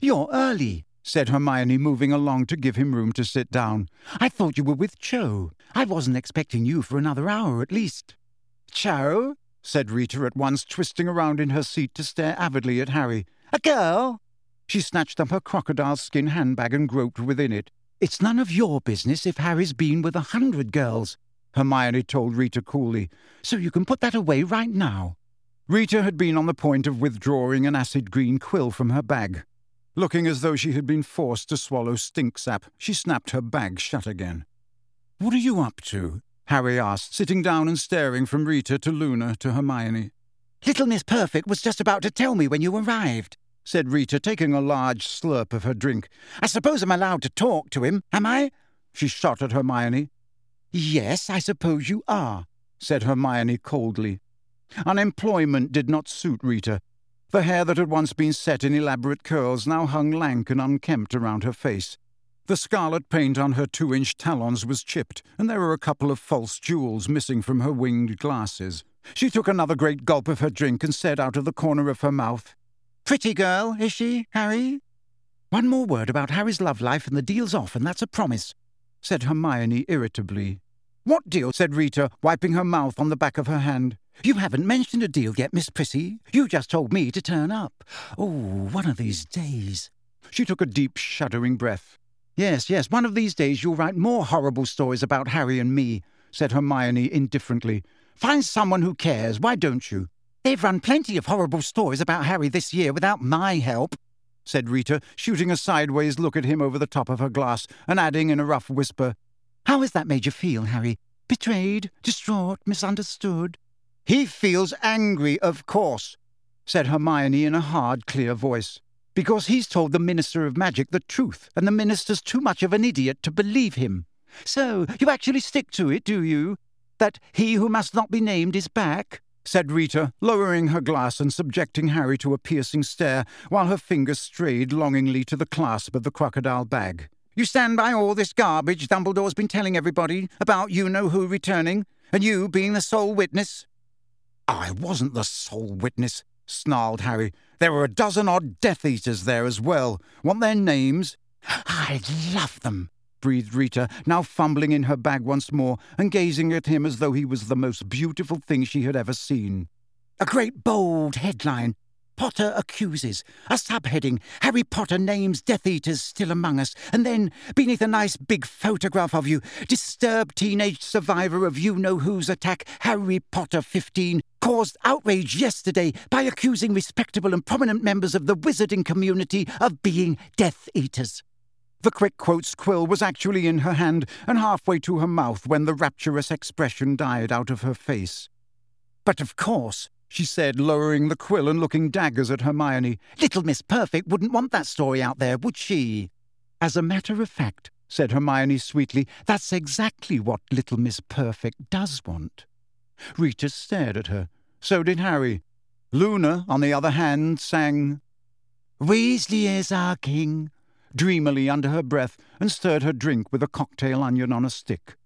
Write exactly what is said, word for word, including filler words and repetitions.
"You're early," said Hermione, moving along to give him room to sit down. "I thought you were with Cho. I wasn't expecting you for another hour at least." "Cho?" said Rita at once, twisting around in her seat to stare avidly at Harry. "A girl?" She snatched up her crocodile skin handbag and groped within it. "It's none of your business if Harry's been with a hundred girls," Hermione told Rita coolly, "so you can put that away right now." Rita had been on the point of withdrawing an acid-green quill from her bag. Looking as though she had been forced to swallow stink sap, she snapped her bag shut again. "What are you up to?" Harry asked, sitting down and staring from Rita to Luna to Hermione. "Little Miss Perfect was just about to tell me when you arrived," said Rita, taking a large slurp of her drink. "I suppose I'm allowed to talk to him, am I?" She shot at Hermione. "Yes, I suppose you are," said Hermione coldly. Unemployment did not suit Rita. The hair that had once been set in elaborate curls now hung lank and unkempt around her face. The scarlet paint on her two-inch talons was chipped, and there were a couple of false jewels missing from her winged glasses. She took another great gulp of her drink and said out of the corner of her mouth, "Pretty girl, is she, Harry?" "One more word about Harry's love life and the deal's off, and that's a promise," said Hermione irritably. "What deal?" said Rita, wiping her mouth on the back of her hand. "You haven't mentioned a deal yet, Miss Prissy. You just told me to turn up. Oh, one of these days." She took a deep, shuddering breath. "Yes, yes, one of these days you'll write more horrible stories about Harry and me," said Hermione indifferently. "Find someone who cares, why don't you?" "They've run plenty of horrible stories about Harry this year without my help," said Rita, shooting a sideways look at him over the top of her glass, and adding in a rough whisper, "How has that made you feel, Harry? Betrayed, distraught, misunderstood?" "He feels angry, of course," said Hermione in a hard, clear voice, "because he's told the Minister of Magic the truth, and the Minister's too much of an idiot to believe him." "So you actually stick to it, do you? That he who must not be named is back?" said Rita, lowering her glass and subjecting Harry to a piercing stare, while her fingers strayed longingly to the clasp of the crocodile bag. "You stand by all this garbage Dumbledore's been telling everybody about you-know-who returning, and you being the sole witness?" "I wasn't the sole witness," snarled Harry. "There were a dozen odd Death Eaters there as well. Want their names?" "I'd love them," breathed Rita, now fumbling in her bag once more and gazing at him as though he was the most beautiful thing she had ever seen. "A great bold headline. Potter accuses. A subheading. Harry Potter names Death Eaters still among us. And then, beneath a nice big photograph of you, disturbed teenage survivor of you-know-who's attack, Harry Potter fifteen, caused outrage yesterday by accusing respectable and prominent members of the wizarding community of being Death Eaters." The quick quotes quill was actually in her hand and halfway to her mouth when the rapturous expression died out of her face. "But of course," she said, lowering the quill and looking daggers at Hermione, "Little Miss Perfect wouldn't want that story out there, would she?" "As a matter of fact," said Hermione sweetly, "that's exactly what Little Miss Perfect does want." Rita stared at her. So did Harry. Luna, on the other hand, sang "Weasley is our king," dreamily under her breath, and stirred her drink with a cocktail onion on a stick.